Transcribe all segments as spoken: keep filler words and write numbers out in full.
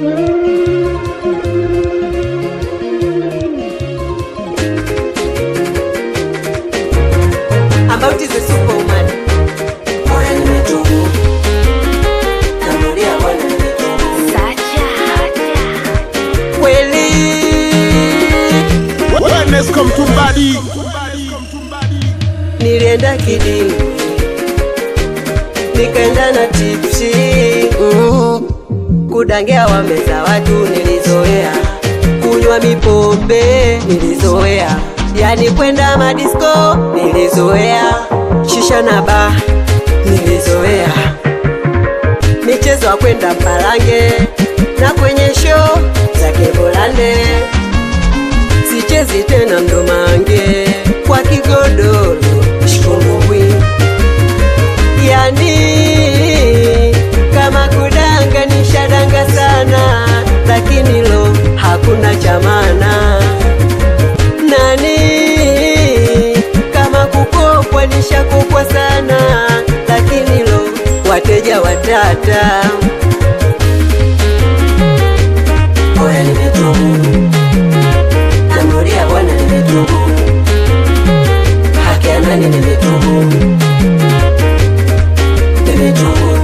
About is a superwoman. Moyo nimetubu, narudia Bwana nimetubu. Sacha Kweli Wellness come to body. nilienda kidini, nikaenda na tipsi, mm. Kudangia wameza watu nilizoea, kunywa mipombe nilizoea, yani kwenda madisko nilizoea, shisha na ba nilizoea, michezo wa kwenda Mpalange na kwenye show za Kebolande, sichezi tena Mdomange kwa kigodoro shikumbwi, yani kama kudanga nishadanga sana, lakini lo hakuna chamana. Nani kama kukopwa nishakopwa sana, lakini lo wateja watata. Moyo nimetubu, narudia Bwana nimetubu. Haki ya nani nimetubu, nimetubu.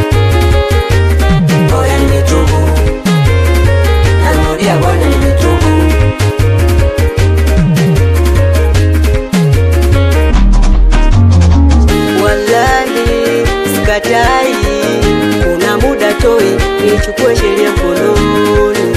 Moyo nimetubu, narudia Bwana nimetubu. Wallahi sikatai, kuna muda toi nichukue sheria mkononi.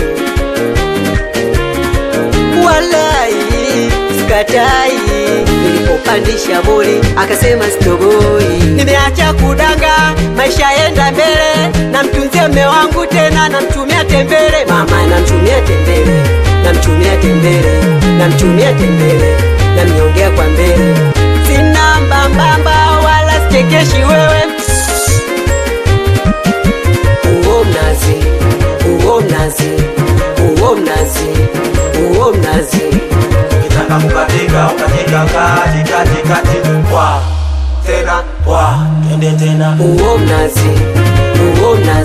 Wallahi sikatai, nilipopandisha boli akasema stoboi. Nimeacha kudanga, maisha yenda mbele, namtunzia mme wangu tena namtumia tembele. Mama namtumia tembele, namtumia tembele, namtumia tembele, namnyongea kwa mbele. Sina mbambamba wala sichekeshi wewe. Uo mnazi, uo mnazi, uo mnazi, uo mnazi. Ukitaka kukatika, ukatika kati kati kati. Wa, tena, wa, twende tena. Uo mnazi, uo mnazi.